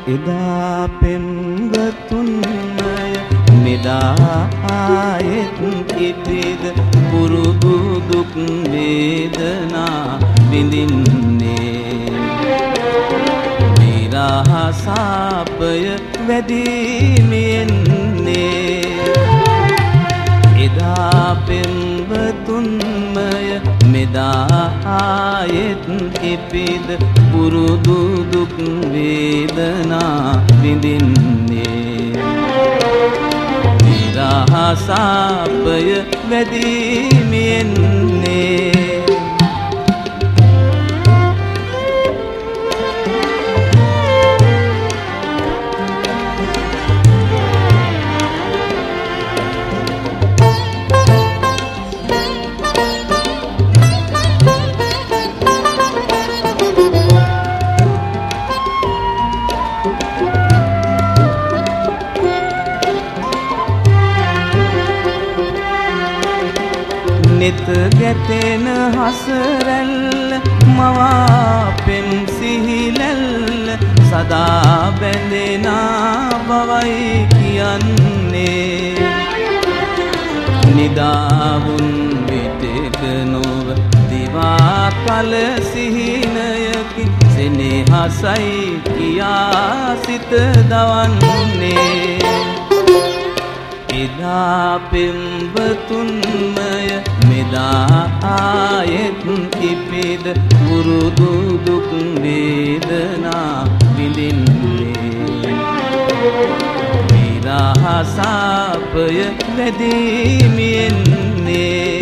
එදා පෙම්වතුන්මය මෙදා ආයෙත් ඉපිද පුරුදු දුක් වේදනා විඳින්නේ විරහසාපය වැඩිමියෙන්නේ එදා පෙම්වතුන්මය මෙදා ආයෙත් ඉපිද පුරුදු දුක් වේදනා විඳින්නේ විරහසාපය වැඩිමියෙන්නේ නිත ගැටෙන හසරැල්ල මවා පෙම් සිහිලැල්ල සදා බැඳෙන බවයි කියන්නේ නිදාවුන් විටක නොව දිවා කල සිහිනයකි සෙනෙහසයි කියා සිත දවන්නේ එදා පෙම්වතුන්මය මෙදා ආයෙත් ඉපිද පුරුදු දුක් වේදනා විඳින්නේ විරහසාපය වැඩිමියෙන්නේ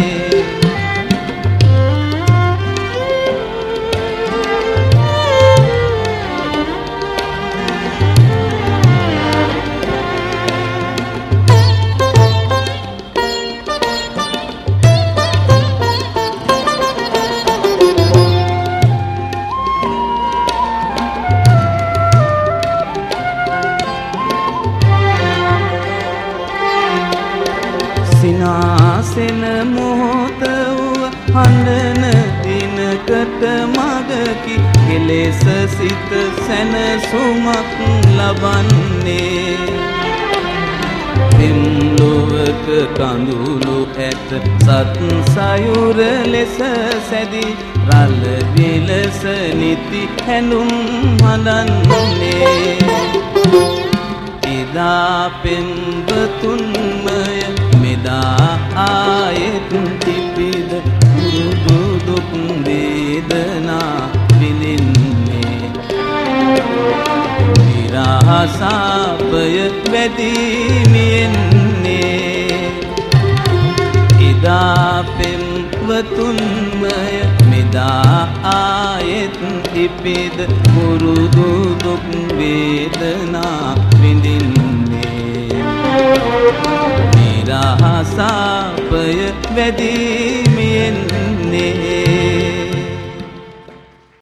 සිනාසෙන මොහොත වූ හඬන දිනකට මගකි කෙලෙස සිත සැනසුමක් ලබන්නේ පෙම්ලොවක කඳුළු ඇත සත් සයුර ලෙස සැදී රළ විලස නිති හැඳුම් හඳන්නේ එදා පෙම්වතුන්මය මෙදා ආයෙත් ඉපිද පුරුදු දුක් වේදනා විඳින්නේ විරහසාපය වැඩිමියෙන්නේ එදා පෙම්වතුන්මය මෙදා ආයෙත් ඉපිද පුරුදු දුක් වේදනා විඳින්නේ විරහසාපය වැඩිමියෙන්නේ